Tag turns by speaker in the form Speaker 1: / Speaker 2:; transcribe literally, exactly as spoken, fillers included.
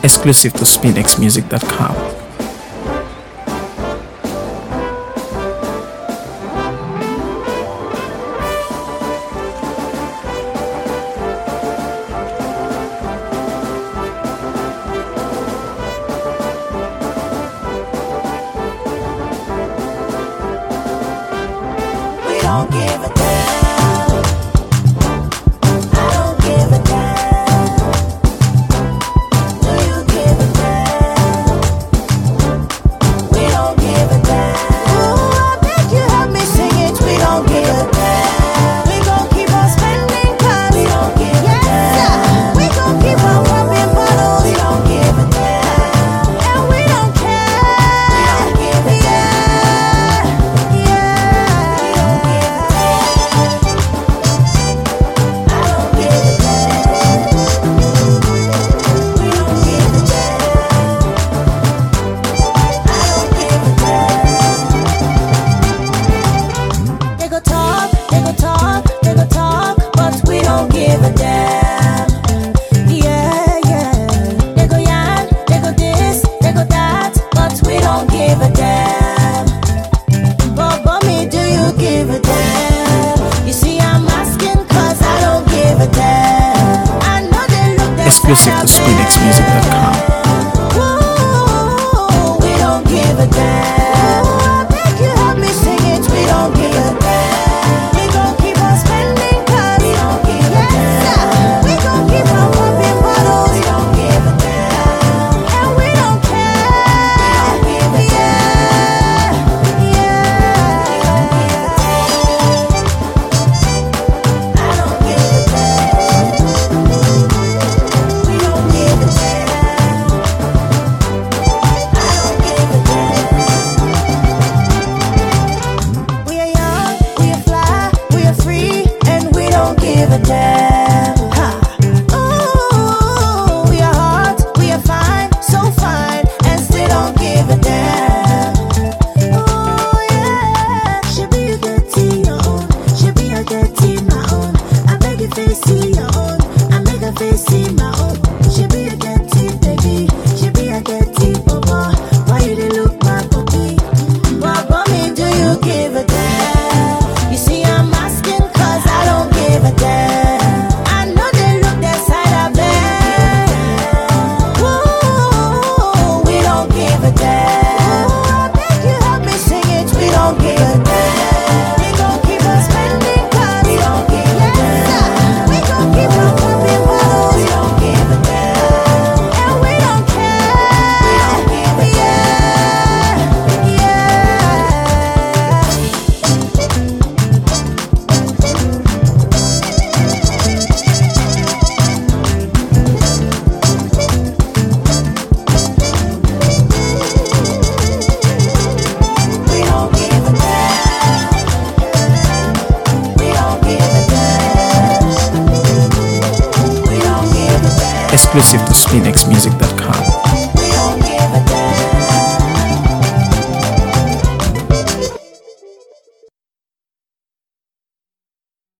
Speaker 1: exclusive to spinx music dot com.
Speaker 2: We don't give a damn. I don't give a damn. Do you give a damn? We don't give a damn. Ooh, I beg you help me sing it. We don't give a damn. We gon' keep on spending 'cause we don't give a damn. We gon' keep on popping bottles. We don't give a damn. And we don't care. We don't give a damn. Yeah, yeah. We don't give a damn. I don't give a damn. We don't give a damn. I don't give a damn. They go talk, they go talk, they go talk, but we don't give a damn. Yeah, yeah. They go yan, they go this, they go that, but we don't give a damn. But, but me, do you give a damn? You see, I'm asking 'cause I don't give a damn. I know they look their
Speaker 1: Exclusive
Speaker 2: side
Speaker 1: to
Speaker 2: of
Speaker 1: spinx music dot com.
Speaker 2: Ooh, we don't give a damn. I beg you help me sing it. We don't give a damn. We gon' keep on spending 'cause we don't give a damn. We gon' keep on popping bottles. We don't give a damn. And we don't care. We don't give a damn. Yeah, yeah. We don't give a damn. I don't give a damn. We don't give a damn. I don't give a damn. We are young, we are fly, we are free, and we don't give a damn. Ha. Ooh, we are hot, we are fine, so fine, and still don't give a damn. Oh yeah, should be a good tea your own, should be a good tea my own. I beg you face see your own, I make a face see my own. Should be a good tea baby, should be a good tea bobo. Why you dey look my puppy? But me, do you give a damn? You see, I'm asking 'cause I don't give a damn. I know they look their side of them. Ooh, we don't give a damn. Ooh, I beg you help me sing it. We don't give a damn. We gon' keep on spending 'cause we don't give a damn. We gon' keep on popping bottles. We don't give a damn. And we don't care. We don't give a damn. Yeah, yeah. We don't give a damn. We don't give a damn. We don't give a damn.
Speaker 1: Exclusive to spinx music dot com.